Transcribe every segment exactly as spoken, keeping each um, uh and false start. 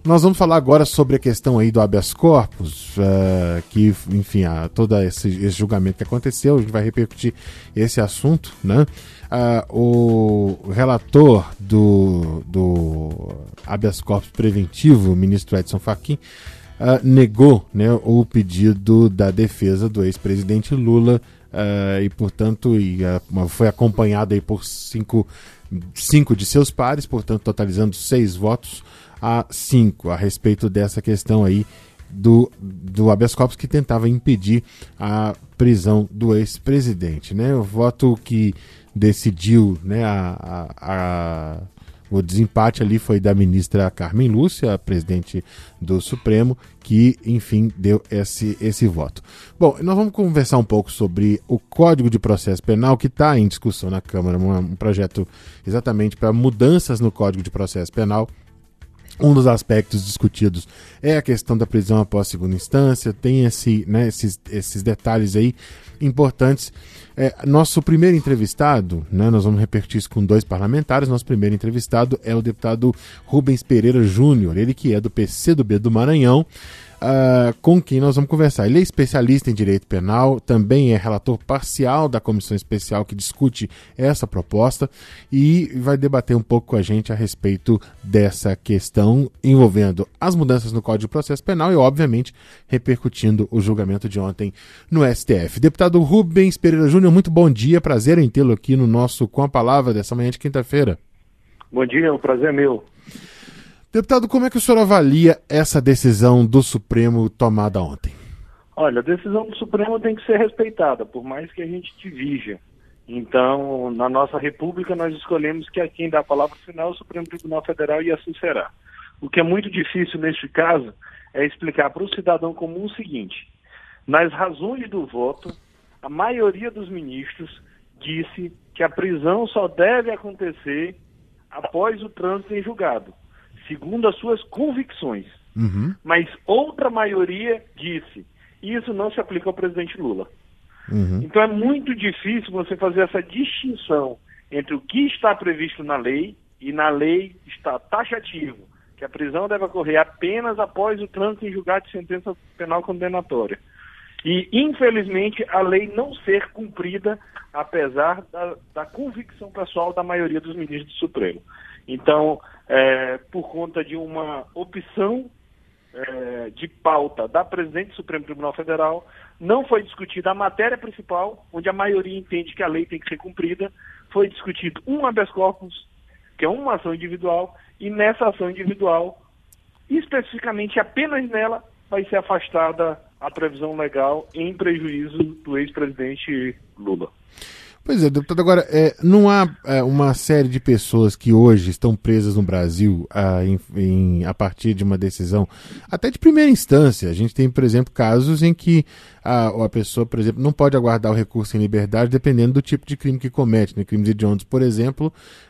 Nós vamos falar agora sobre a questão aí do habeas corpus, uh, que, enfim, a, todo esse, esse julgamento que aconteceu, a gente vai repercutir esse assunto, né? Uh, o relator do, do habeas corpus preventivo, o ministro Edson Fachin, uh, negou, né, o pedido da defesa do ex-presidente Lula uh, e, portanto, e, uh, foi acompanhado aí por cinco, cinco de seus pares, portanto, totalizando seis votos a cinco a respeito dessa questão aí do, do habeas corpus que tentava impedir a prisão do ex-presidente, né? O voto que decidiu, né, a, a, a, o desempate ali foi da ministra Carmen Lúcia, a presidente do Supremo, que, enfim, deu esse, esse voto. Bom, nós vamos conversar um pouco sobre o Código de Processo Penal, que está em discussão na Câmara, um, um projeto exatamente para mudanças no Código de Processo Penal. Um dos aspectos discutidos é a questão da prisão após segunda instância, tem esse, né, esses, esses detalhes aí importantes. É, nosso primeiro entrevistado, né, nós vamos repetir isso com dois parlamentares, nosso primeiro entrevistado é o deputado Rubens Pereira Júnior, ele que é do P C do B do Maranhão, Uh, com quem nós vamos conversar. Ele é especialista em direito penal, também é relator parcial da comissão especial que discute essa proposta e vai debater um pouco com a gente a respeito dessa questão envolvendo as mudanças no Código de Processo Penal e, obviamente, repercutindo o julgamento de ontem no S T F. Deputado Rubens Pereira Júnior, muito bom dia, prazer em tê-lo aqui no nosso Com a Palavra dessa manhã de quinta-feira. Bom dia, o prazer é meu. Deputado, como é que o senhor avalia essa decisão do Supremo tomada ontem? Olha, a decisão do Supremo tem que ser respeitada, por mais que a gente divirja. Então, na nossa República, nós escolhemos que a quem dá a palavra final é o Supremo Tribunal Federal e assim será. O que é muito difícil neste caso é explicar para o cidadão comum o seguinte: nas razões do voto, a maioria dos ministros disse que a prisão só deve acontecer após o trânsito em julgado, segundo as suas convicções. Uhum. Mas outra maioria disse, isso não se aplica ao presidente Lula. Uhum. Então é muito difícil você fazer essa distinção entre o que está previsto na lei, e na lei está taxativo, que a prisão deve ocorrer apenas após o trânsito em julgado de sentença penal condenatória. E, infelizmente, a lei não ser cumprida, apesar da, da convicção pessoal da maioria dos ministros do Supremo. Então, é, por conta de uma opção é, de pauta da presidente do Supremo Tribunal Federal, não foi discutida a matéria principal, onde a maioria entende que a lei tem que ser cumprida, foi discutido um habeas corpus, que é uma ação individual, e nessa ação individual, especificamente apenas nela, vai ser afastada a previsão legal em prejuízo do ex-presidente Lula. Pois é, deputado, agora, é, não há é, uma série de pessoas que hoje estão presas no Brasil a, em, em, a partir de uma decisão, até de primeira instância. A gente tem, por exemplo, casos em que a, a pessoa, por exemplo, não pode aguardar o recurso em liberdade dependendo do tipo de crime que comete. Né? Crimes hediondos, por exemplo,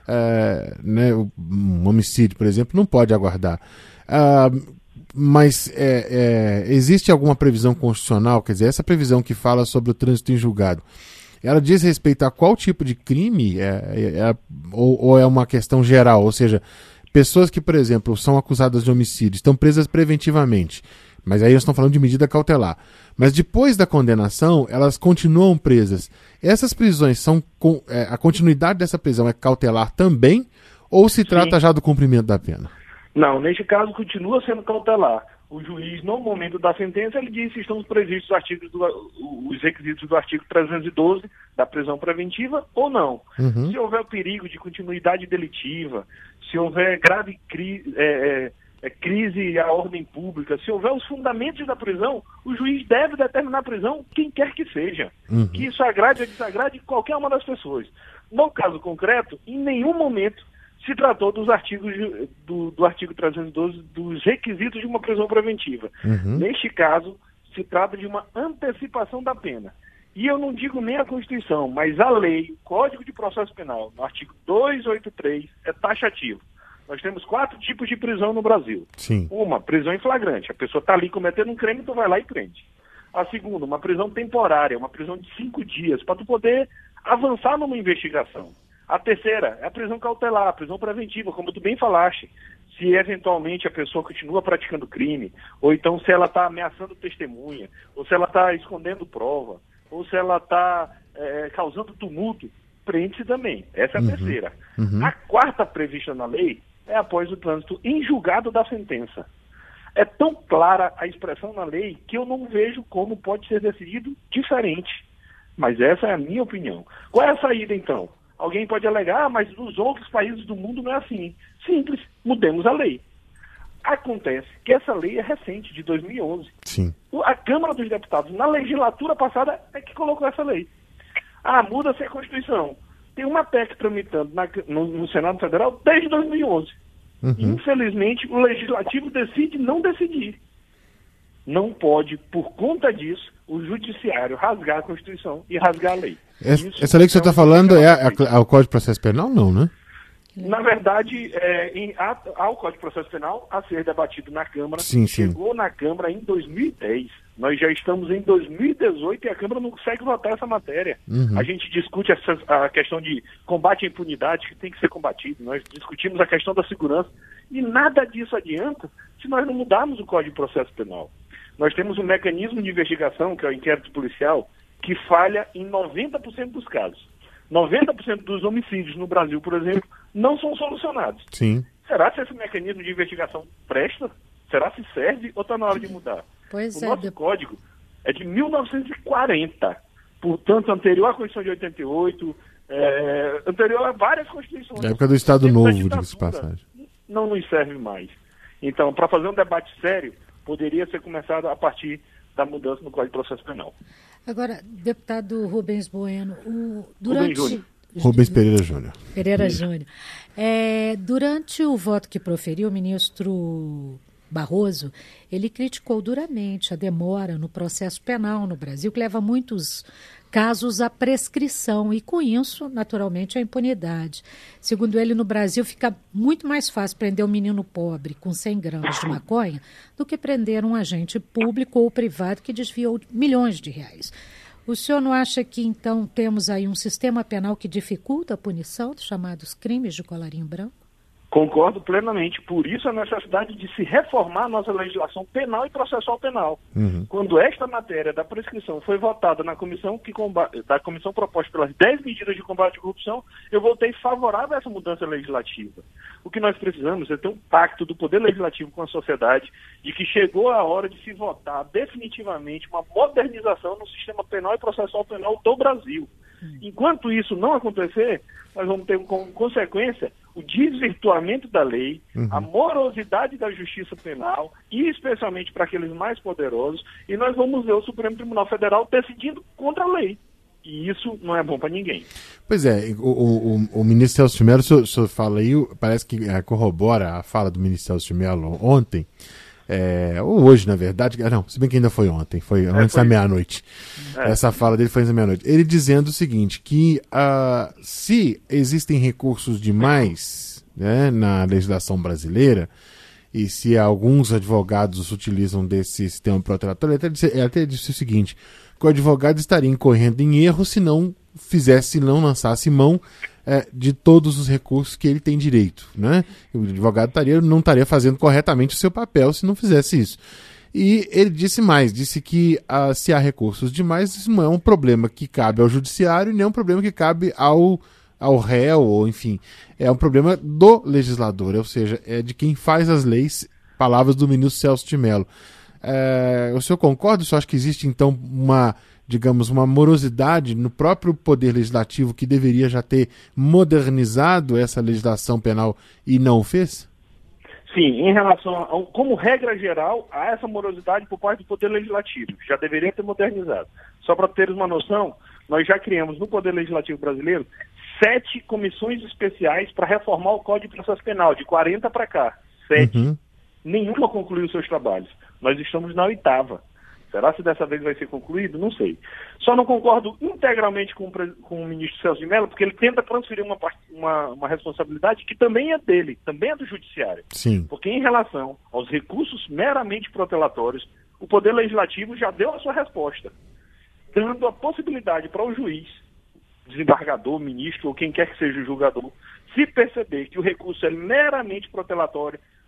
é, né, um homicídio, por exemplo, não pode aguardar. Ah, mas é, é, existe alguma previsão constitucional, quer dizer, essa previsão que fala sobre o trânsito em julgado, ela diz respeito a qual tipo de crime, é, é, é, ou, ou é uma questão geral? Ou seja, pessoas que, por exemplo, são acusadas de homicídio, estão presas preventivamente, mas aí nós estamos falando de medida cautelar. Mas depois da condenação, elas continuam presas. Essas prisões são, é, a continuidade dessa prisão é cautelar também, ou se trata Sim. já do cumprimento da pena? Não, neste caso continua sendo cautelar. O juiz, no momento da sentença, ele disse que estão previstos os, artigos do, os requisitos do artigo trezentos e doze da prisão preventiva ou não. Uhum. Se houver perigo de continuidade delitiva, se houver grave cri, é, é, crise à ordem pública, se houver os fundamentos da prisão, o juiz deve determinar a prisão quem quer que seja. Uhum. Que isso agrade ou desagrade qualquer uma das pessoas. No caso concreto, em nenhum momento se tratou dos artigos do, do artigo trezentos e doze, dos requisitos de uma prisão preventiva. Uhum. Neste caso, se trata de uma antecipação da pena. E eu não digo nem a Constituição, mas a lei, o Código de Processo Penal, no artigo duzentos e oitenta e três, é taxativo. Nós temos quatro tipos de prisão no Brasil. Sim. Uma, prisão em flagrante. A pessoa está ali cometendo um crime, tu vai lá e prende. A segunda, uma prisão temporária, uma prisão de cinco dias, para tu poder avançar numa investigação. A terceira é a prisão cautelar, a prisão preventiva, como tu bem falaste. se eventualmente a pessoa continua praticando crime, ou então se ela está ameaçando testemunha, ou se ela está escondendo prova, ou se ela está é, causando tumulto, prende-se também. Essa é a uhum. terceira. Uhum. A quarta prevista na lei é após o trânsito em julgado da sentença. É tão clara a expressão na lei que eu não vejo como pode ser decidido diferente. Mas essa é a minha opinião. Qual é a saída, então? Alguém pode alegar, ah, mas nos outros países do mundo não é assim. Simples, mudemos a lei. Acontece que essa lei é recente, de dois mil e onze. Sim. A Câmara dos Deputados, na legislatura passada, é que colocou essa lei. Ah, muda-se a Constituição. Tem uma P E C tramitando na, no, no Senado Federal desde dois mil e onze. Uhum. Infelizmente, o Legislativo decide não decidir. Não pode, por conta disso, o Judiciário rasgar a Constituição e rasgar a lei. Essa, essa lei que você está falando é a, a, o Código de Processo Penal? Não, né? Na verdade, é, em, há, há o Código de Processo Penal a ser debatido na Câmara. Sim, sim. Chegou na Câmara em dois mil e dez. Nós já estamos em dois mil e dezoito e a Câmara não consegue votar essa matéria. Uhum. A gente discute essa, a questão de combate à impunidade, que tem que ser combatido. Nós discutimos a questão da segurança. E nada disso adianta se nós não mudarmos o Código de Processo Penal. Nós temos um mecanismo de investigação, que é o inquérito policial, que falha em noventa por cento dos casos. noventa por cento dos homicídios no Brasil, por exemplo, não são solucionados. Sim. Será que esse mecanismo de investigação presta? Será que serve ou está na hora de mudar? Pois o é, nosso de... código é de mil novecentos e quarenta, portanto, anterior à Constituição de oitenta e oito, é, anterior a várias Constituições. Da época do Estado Novo, diga-se passagem. Não nos serve mais. Então, para fazer um debate sério, poderia ser começado a partir da mudança no Código de Processo Penal. Agora, deputado Rubens Bueno, o, durante... Rubens Júnior. Rubens Pereira Júnior. Pereira Júnior. É, durante o voto que proferiu, o ministro Barroso, ele criticou duramente a demora no processo penal no Brasil, que leva muitos casos à prescrição e, com isso, naturalmente, à impunidade. Segundo ele, no Brasil fica muito mais fácil prender um menino pobre com cem gramas de maconha do que prender um agente público ou privado que desviou milhões de reais. O senhor não acha que, então, temos aí um sistema penal que dificulta a punição dos chamados crimes de colarinho branco? Concordo plenamente. Por isso a necessidade de se reformar a nossa legislação penal e processual penal. Uhum. Quando esta matéria da prescrição foi votada na comissão, que combate, da comissão proposta pelas dez medidas de combate à corrupção, eu votei favorável a essa mudança legislativa. O que nós precisamos é ter um pacto do Poder Legislativo com a sociedade de que chegou a hora de se votar definitivamente uma modernização no sistema penal e processual penal do Brasil. Uhum. Enquanto isso não acontecer, nós vamos ter como consequência o desvirtuamento da lei, uhum. a morosidade da justiça penal, e especialmente para aqueles mais poderosos, e nós vamos ver o Supremo Tribunal Federal decidindo contra a lei. E isso não é bom para ninguém. Pois é, o, o, o ministro Celso de Mello, o senhor, o senhor fala aí, parece que é, corrobora a fala do ministro Celso de Mello ontem, é, ou hoje, na verdade, não, se bem que ainda foi ontem, foi é, antes foi... da meia-noite. É. Essa fala dele foi antes da meia-noite. Ele dizendo o seguinte, que uh, se existem recursos demais, né, na legislação brasileira, e se alguns advogados utilizam desse sistema protelatório, ele até disse, ele até disse o seguinte, que o advogado estaria incorrendo em erro se não fizesse, não lançasse mão é, de todos os recursos que ele tem direito, né? O advogado estaria, não estaria fazendo corretamente o seu papel se não fizesse isso. E ele disse mais, disse que ah, se há recursos demais, isso não é um problema que cabe ao judiciário, nem é um problema que cabe ao, ao réu, ou enfim, é um problema do legislador, ou seja, é de quem faz as leis, palavras do ministro Celso de Mello. É, o senhor concorda? O senhor acha que existe, então, uma, digamos, uma morosidade no próprio Poder Legislativo que deveria já ter modernizado essa legislação penal e não o fez? Sim, em relação, a, como regra geral, a essa morosidade por parte do Poder Legislativo. Já deveria ter modernizado. Só para teres uma noção, nós já criamos no Poder Legislativo brasileiro sete comissões especiais para reformar o Código de Processo Penal, de quarenta para cá. Sete. Uhum. Nenhuma concluiu seus trabalhos. Nós estamos na oitava. Será se dessa vez vai ser concluído? Não sei. Só não concordo integralmente com o, com o ministro Celso de Mello, porque ele tenta transferir uma, uma, uma responsabilidade que também é dele, também é do Judiciário. Sim. Porque em relação aos recursos meramente protelatórios, o Poder Legislativo já deu a sua resposta, dando a possibilidade para o juiz, desembargador, ministro ou quem quer que seja o julgador, se perceber que o recurso é meramente protelatório,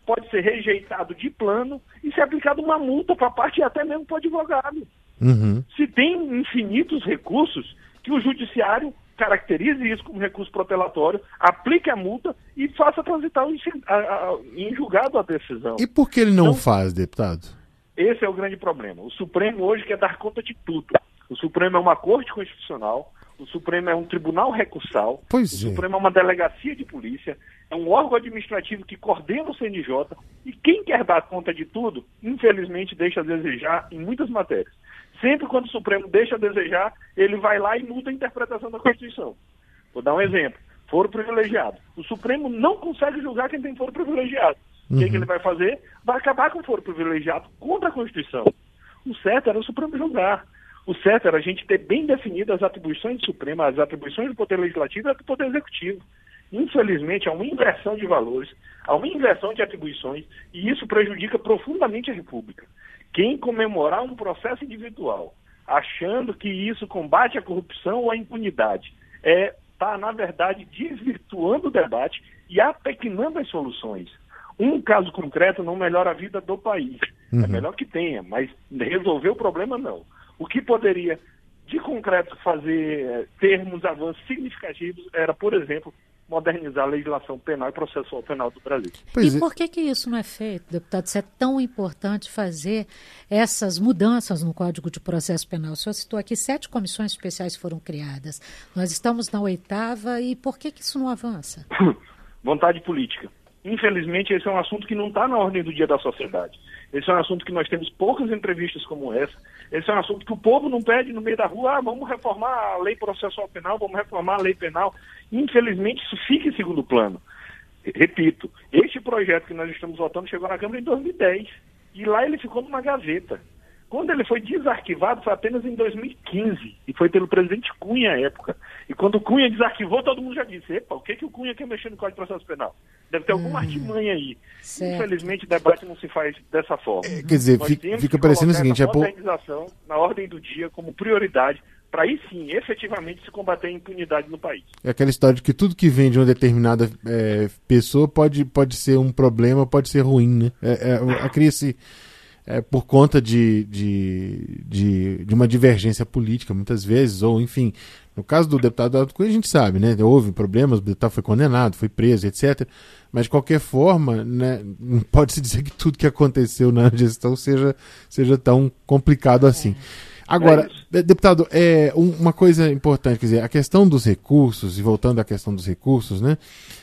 pode ser rejeitado de plano e ser aplicada uma multa para a parte e até mesmo para o advogado. Uhum. Se tem infinitos recursos, que o judiciário caracterize isso como recurso protelatório, aplique a multa e faça transitar em, a, a, em julgado a decisão. E por que ele não então, faz, deputado? Esse é o grande problema. O Supremo hoje quer dar conta de tudo. O Supremo é uma corte constitucional, o Supremo é um tribunal recursal, pois o é. Supremo é uma delegacia de polícia, é um órgão administrativo que coordena o C N J, e quem quer dar conta de tudo, infelizmente, deixa a desejar em muitas matérias. Sempre quando o Supremo deixa a desejar, ele vai lá e muda a interpretação da Constituição. Vou dar um exemplo. Foro privilegiado. O Supremo não consegue julgar quem tem foro privilegiado. O Uhum. que, que ele vai fazer? Vai acabar com o foro privilegiado contra a Constituição. O certo era o Supremo julgar. O certo era a gente ter bem definidas as atribuições do Supremo, as atribuições do Poder Legislativo e do Poder Executivo. Infelizmente, há uma inversão de valores, há uma inversão de atribuições, e isso prejudica profundamente a República. Quem comemorar um processo individual, achando que isso combate a corrupção ou a impunidade, é está, na verdade, desvirtuando o debate e apequenando as soluções. Um caso concreto não melhora a vida do país. Uhum. É melhor que tenha, mas resolver o problema não. O que poderia, de concreto, fazer termos avanços significativos era, por exemplo, modernizar a legislação penal e processual penal do Brasil. Pois e é. Por que que isso não é feito, deputado? Se é tão importante fazer essas mudanças no Código de Processo Penal. O senhor citou aqui sete comissões especiais foram criadas. Nós estamos na oitava e por que que isso não avança? Vontade política. Infelizmente, esse é um assunto que não está na ordem do dia da sociedade. Esse é um assunto que nós temos poucas entrevistas como essa. Esse é um assunto que o povo não pede no meio da rua, ah, vamos reformar a lei processual penal, vamos reformar a lei penal. Infelizmente, isso fica em segundo plano. Repito, este projeto que nós estamos votando chegou na Câmara em dois mil e dez. E lá ele ficou numa gaveta. Quando ele foi desarquivado foi apenas em dois mil e quinze, e foi pelo presidente Cunha à época. E quando o Cunha desarquivou, todo mundo já disse, epa, o que, que o Cunha quer mexer no Código de Processo Penal? Deve ter alguma hum, artimanha aí. Certo. Infelizmente, o debate não se faz dessa forma. É, quer dizer, fica, fica parecendo o seguinte... A modernização é na ordem do dia como prioridade, para aí sim, efetivamente, se combater a impunidade no país. É aquela história de que tudo que vem de uma determinada é, pessoa pode, pode ser um problema, pode ser ruim, né? É, é, a crise... É, por conta de, de, de, de uma divergência política, muitas vezes, ou enfim, no caso do deputado Aldo Cunha, a gente sabe, né? Houve problemas, o deputado foi condenado, foi preso, etcétera. Mas, de qualquer forma, né, não pode-se dizer que tudo que aconteceu na gestão seja, seja tão complicado assim. Agora, é deputado, é uma coisa importante, quer dizer, a questão dos recursos, e voltando à questão dos recursos, né?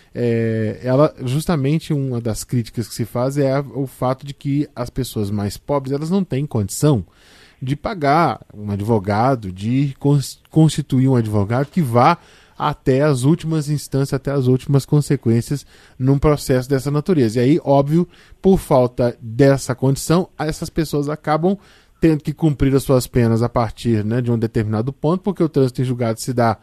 É, ela, justamente uma das críticas que se faz é o fato de que as pessoas mais pobres elas não têm condição de pagar um advogado, de constituir um advogado que vá até as últimas instâncias, até as últimas consequências num processo dessa natureza. E aí, óbvio, por falta dessa condição, essas pessoas acabam tendo que cumprir as suas penas a partir, né, de um determinado ponto, porque o trânsito em julgado se dá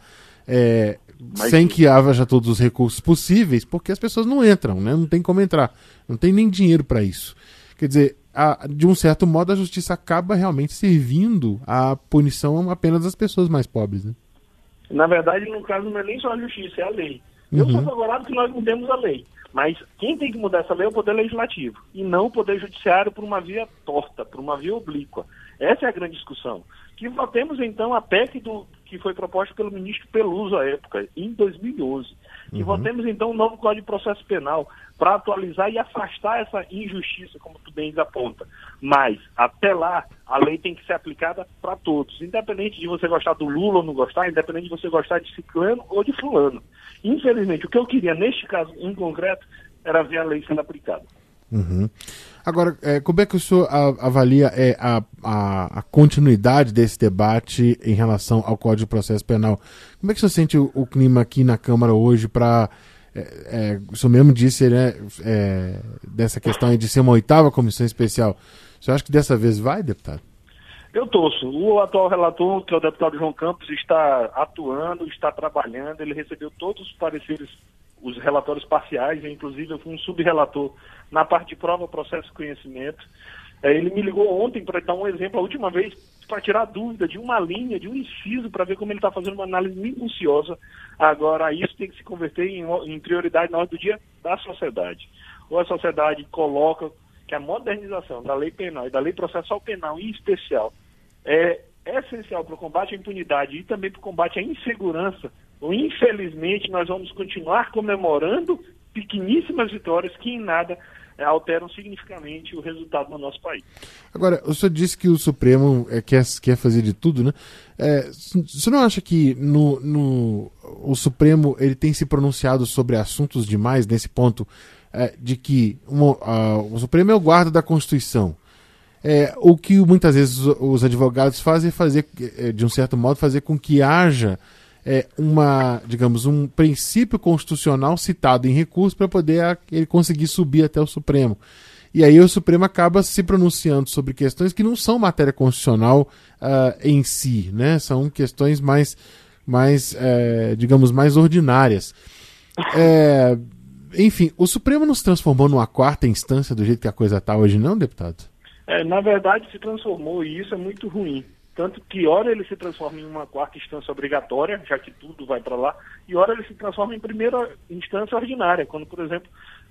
é, Mas, sem que haja todos os recursos possíveis, porque as pessoas não entram, né? Não tem como entrar, não tem nem dinheiro para isso. Quer dizer, a, de um certo modo a justiça acaba realmente servindo à punição apenas das pessoas mais pobres, né? Na verdade, no caso, não é nem só a justiça, é a lei. Eu Uhum. sou favorável que nós mudemos a lei, mas quem tem que mudar essa lei é o Poder Legislativo, e não o Poder Judiciário por uma via torta, por uma via oblíqua. Essa é a grande discussão. Que votemos, então, a P E C do, que foi proposta pelo ministro Peluso à época, em dois mil e onze. Que Uhum. votemos, então, o novo Código de Processo Penal para atualizar e afastar essa injustiça, como tu bem aponta. Mas, até lá, a lei tem que ser aplicada para todos, independente de você gostar do Lula ou não gostar, independente de você gostar de ciclano ou de fulano. Infelizmente, o que eu queria, neste caso em concreto, era ver a lei sendo aplicada. Uhum. Agora, é, como é que o senhor avalia é, a, a, a continuidade desse debate em relação ao Código de Processo Penal? Como é que o senhor sente o, o clima aqui na Câmara hoje para... É, é, o senhor mesmo disse, né, é, dessa questão de ser uma oitava comissão especial. O senhor acha que dessa vez vai, deputado? Eu torço. O atual relator, que é o deputado João Campos, está atuando, está trabalhando, ele recebeu todos os pareceres, os relatórios parciais, inclusive eu fui um subrelator na parte de prova, processo e conhecimento. É, ele me ligou ontem para dar um exemplo, a última vez, para tirar dúvida de uma linha, de um inciso, para ver como ele está fazendo uma análise minuciosa. Agora, isso tem que se converter em, em prioridade na hora do dia da sociedade. ou a sociedade coloca que a modernização da lei penal e da lei processual penal em especial é essencial para o combate à impunidade e também para o combate à insegurança, ou infelizmente nós vamos continuar comemorando pequeníssimas vitórias que em nada é, alteram significativamente o resultado no nosso país. Agora, o senhor disse que o Supremo é, quer, quer fazer de tudo, né? É, o senhor não acha que no, no, o Supremo ele tem se pronunciado sobre assuntos demais nesse ponto é, de que uma, a, o Supremo é o guarda da Constituição? É, o que muitas vezes os, os advogados fazem é fazer, é, de um certo modo, fazer com que haja É uma, digamos, um princípio constitucional citado em recurso para poder a, ele conseguir subir até o Supremo. E aí o Supremo acaba se pronunciando sobre questões que não são matéria constitucional uh, em si, né? São questões mais, mais é, digamos, mais ordinárias. É, enfim, o Supremo não se transformou numa quarta instância do jeito que a coisa está hoje, não, deputado? É, na verdade, se transformou e isso é muito ruim. Tanto que, ora, ele se transforma em uma quarta instância obrigatória, já que tudo vai para lá, e ora ele se transforma em primeira instância ordinária, quando, por exemplo,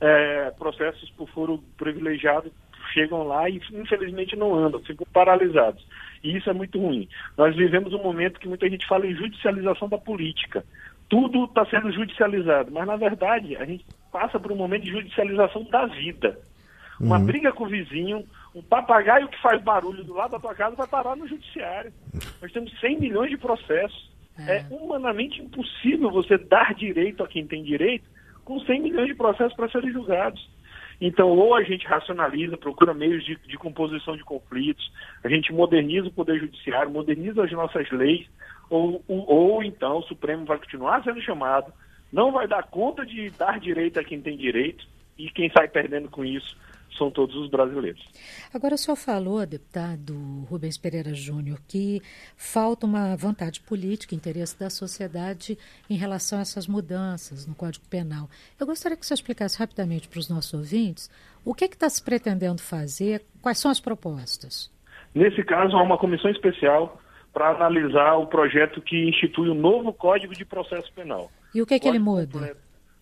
é, processos por foro privilegiado chegam lá e, infelizmente, não andam, ficam paralisados. E isso é muito ruim. Nós vivemos um momento que muita gente fala em judicialização da política. Tudo está sendo judicializado, mas, na verdade, a gente passa por um momento de judicialização da vida. Uma uhum. briga com o vizinho, um papagaio que faz barulho do lado da tua casa vai parar no judiciário. Nós temos cem milhões de processos. É. é humanamente impossível você dar direito a quem tem direito com cem milhões de processos para serem julgados. Então, ou a gente racionaliza, procura meios de, de composição de conflitos, a gente moderniza o Poder Judiciário, moderniza as nossas leis, ou, ou, ou então o Supremo vai continuar sendo chamado, não vai dar conta de dar direito a quem tem direito, e quem sai perdendo com isso são todos os brasileiros. Agora, o senhor falou, deputado Rubens Pereira Júnior, que falta uma vontade política, interesse da sociedade em relação a essas mudanças no Código Penal. Eu gostaria que o senhor explicasse rapidamente para os nossos ouvintes o que está se pretendendo fazer, quais são as propostas. Nesse caso, há uma comissão especial para analisar o projeto que institui o novo Código de Processo Penal. E o que, é que ele muda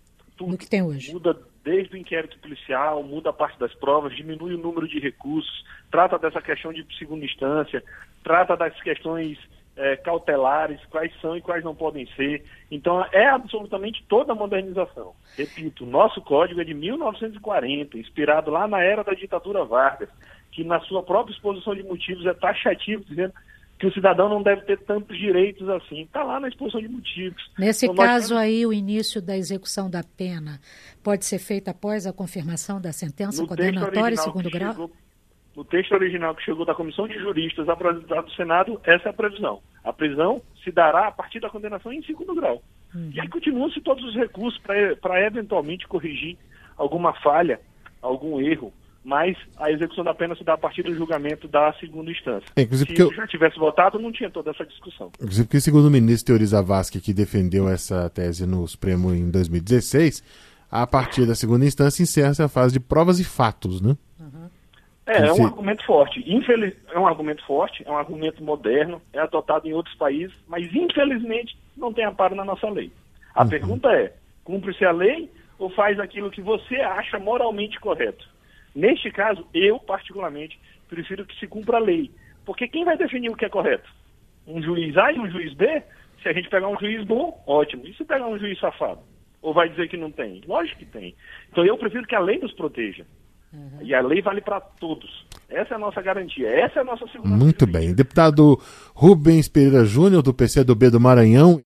do que tem hoje? Muda desde o inquérito policial, muda a parte das provas, diminui o número de recursos, trata dessa questão de segunda instância, trata das questões é, cautelares, quais são e quais não podem ser. Então, é absolutamente toda a modernização. Repito, o nosso código é de mil novecentos e quarenta, inspirado lá na era da ditadura Vargas, que na sua própria exposição de motivos é taxativo, dizendo que o cidadão não deve ter tantos direitos assim. Está lá na exposição de motivos. Nesse então, caso nós... aí, o início da execução da pena pode ser feito após a confirmação da sentença no condenatória em segundo grau? Chegou, no texto original que chegou da Comissão de Juristas apresentado do Senado, essa é a previsão. A prisão se dará a partir da condenação em segundo grau. Uhum. E aí continuam-se todos os recursos para eventualmente corrigir alguma falha, algum erro, mas a execução da pena se dá a partir do julgamento da segunda instância. É, se isso eu... já tivesse votado, não tinha toda essa discussão. Inclusive porque, segundo o ministro Teori Zavascki, que defendeu essa tese no Supremo em dois mil e dezesseis, a partir da segunda instância encerra-se a fase de provas e fatos, né? Uhum. É, é um argumento forte. Infeliz... É um argumento forte, é um argumento moderno, é adotado em outros países, mas infelizmente não tem amparo na nossa lei. A uhum. pergunta é, cumpre-se a lei ou faz aquilo que você acha moralmente correto? Neste caso, eu, particularmente, prefiro que se cumpra a lei. Porque quem vai definir o que é correto? Um juiz A e um juiz B? Se a gente pegar um juiz bom, ótimo. E se pegar um juiz safado? Ou vai dizer que não tem? Lógico que tem. Então eu prefiro que a lei nos proteja. Uhum. E a lei vale para todos. Essa é a nossa garantia. Essa é a nossa segurança. Muito bem. Deputado Rubens Pereira Júnior, do P C do B do Maranhão.